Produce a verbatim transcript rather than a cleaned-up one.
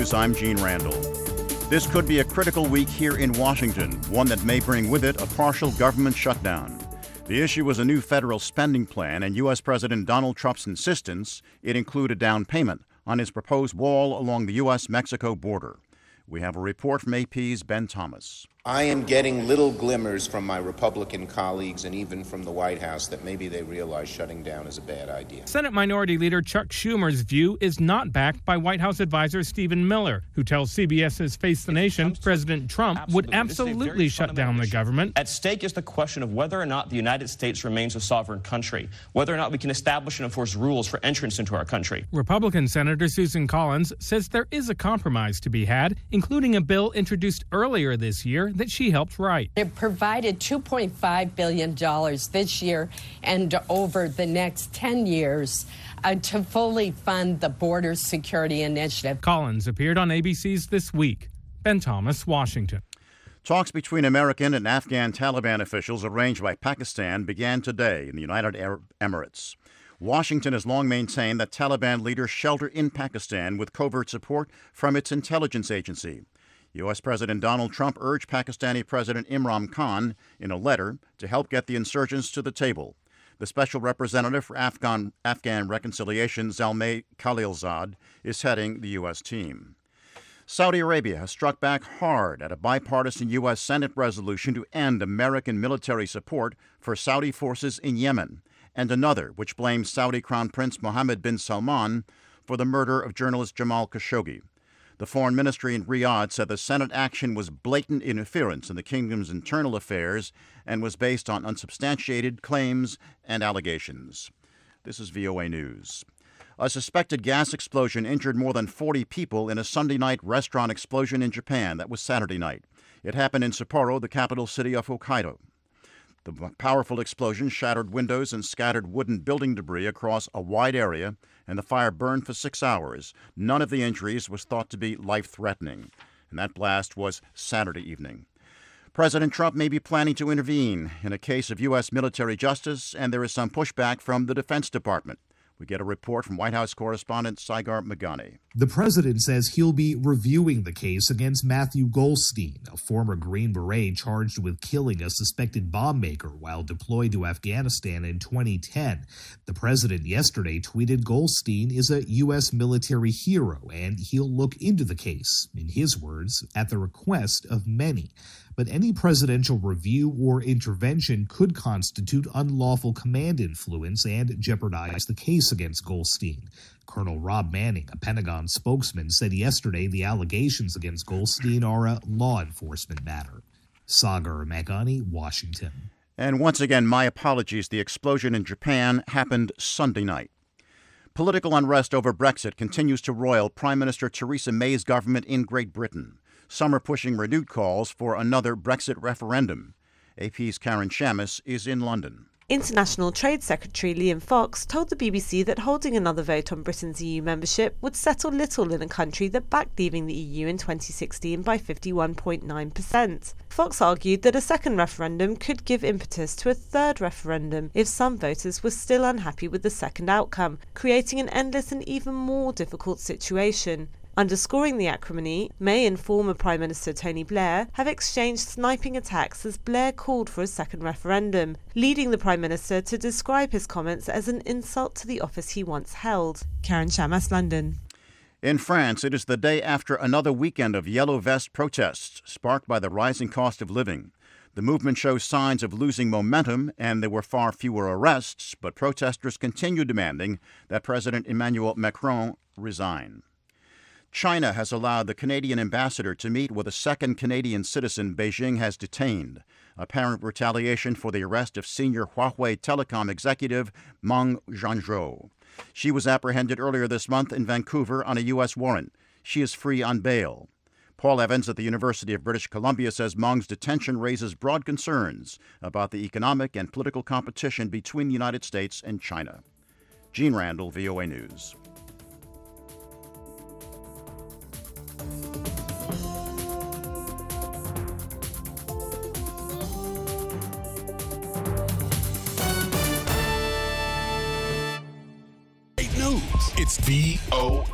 News, I'm Gene Randall. This could be a critical week here in Washington, one that may bring with it a partial government shutdown. The issue was a new federal spending plan and U S. President Donald Trump's insistence it include a down payment on his proposed wall along the U S Mexico border. We have a report from A P's Ben Thomas. I am getting little glimmers from my Republican colleagues and even from the White House that maybe they realize shutting down is a bad idea. Senate Minority Leader Chuck Schumer's view is not backed by White House advisor Stephen Miller, who tells CBS's Face the Nation President Trump absolutely. would absolutely shut down the government. At stake is the question of whether or not the United States remains a sovereign country, whether or not we can establish and enforce rules for entrance into our country. Republican Senator Susan Collins says there is a compromise to be had, including a bill introduced earlier this year that she helped write. It provided two point five billion dollars this year and over the next ten years uh, to fully fund the Border Security Initiative. Collins appeared on A B C's This Week. Ben Thomas, Washington. Talks between American and Afghan Taliban officials arranged by Pakistan began today in the United Arab Emirates. Washington has long maintained that Taliban leaders shelter in Pakistan with covert support from its intelligence agency. U S. President Donald Trump urged Pakistani President Imran Khan in a letter to help get the insurgents to the table. The special representative for Afghan, Afghan reconciliation, Zalmay Khalilzad, is heading the U S team. Saudi Arabia has struck back hard at a bipartisan U S. Senate resolution to end American military support for Saudi forces in Yemen, and another which blames Saudi Crown Prince Mohammed bin Salman for the murder of journalist Jamal Khashoggi. The Foreign Ministry in Riyadh said the Senate action was blatant interference in the kingdom's internal affairs and was based on unsubstantiated claims and allegations. This is V O A News. A suspected gas explosion injured more than forty people in a Sunday night restaurant explosion in Japan that was Saturday night. It happened in Sapporo, the capital city of Hokkaido. The powerful explosion shattered windows and scattered wooden building debris across a wide area, and the fire burned for six hours. None of the injuries was thought to be life-threatening, and that blast was Saturday evening. President Trump may be planning to intervene in a case of U S military justice, and there is some pushback from the Defense Department. We get a report from White House correspondent Saigar Magani. The president says he'll be reviewing the case against Matthew Goldstein, a former Green Beret charged with killing a suspected bomb maker while deployed to Afghanistan in twenty ten. The president yesterday tweeted Goldstein is a U S military hero and he'll look into the case, in his words, at the request of many. But any presidential review or intervention could constitute unlawful command influence and jeopardize the case against Goldstein. Colonel Rob Manning, a Pentagon spokesman, said yesterday the allegations against Goldstein are a law enforcement matter. Sagar Magani, Washington. And once again, my apologies. The explosion in Japan happened Sunday night. Political unrest over Brexit continues to roil Prime Minister Theresa May's government in Great Britain. Some are pushing renewed calls for another Brexit referendum. A P's Karen Shamis is in London. International Trade Secretary Liam Fox told the B B C that holding another vote on Britain's E U membership would settle little in a country that backed leaving the E U in twenty sixteen by fifty-one point nine percent. Fox argued that a second referendum could give impetus to a third referendum if some voters were still unhappy with the second outcome, creating an endless and even more difficult situation. Underscoring the acrimony, May and former Prime Minister Tony Blair have exchanged sniping attacks as Blair called for a second referendum, leading the Prime Minister to describe his comments as an insult to the office he once held. Karen Shamas, London. In France, it is the day after another weekend of yellow vest protests sparked by the rising cost of living. The movement shows signs of losing momentum, and there were far fewer arrests, but protesters continue demanding that President Emmanuel Macron resign. China has allowed the Canadian ambassador to meet with a second Canadian citizen Beijing has detained, apparent retaliation for the arrest of senior Huawei telecom executive Meng Zhangzhou. She was apprehended earlier this month in Vancouver on a U S warrant. She is free on bail. Paul Evans at the University of British Columbia says Meng's detention raises broad concerns about the economic and political competition between the United States and China. Gene Randall, V O A News. It's V O